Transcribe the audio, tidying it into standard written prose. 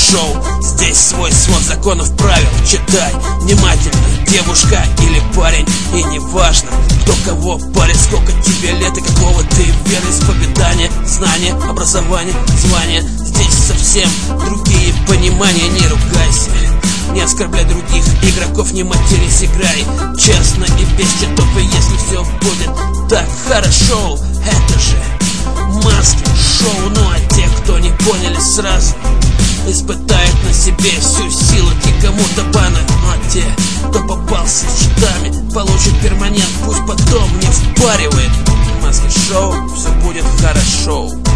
шоу. Здесь свой свод законов, правил. Читай внимательно, девушка или парень. И не важно, кто кого палит, сколько тебе лет и какого ты вероисповедания, знания, образование, звание. Здесь совсем другие понимания. Не ругайся, не оскорбляй других игроков, не матерись, играй честно и без чертов. И если все будет так хорошо, это же Маски шоу. Ну а те, кто не поняли сразу, испытают на себе всю силу и кому-то баны. Ну а те, кто попался с читами, получит перманент, пусть потом не впаривает. Маски шоу, все будет хорошо.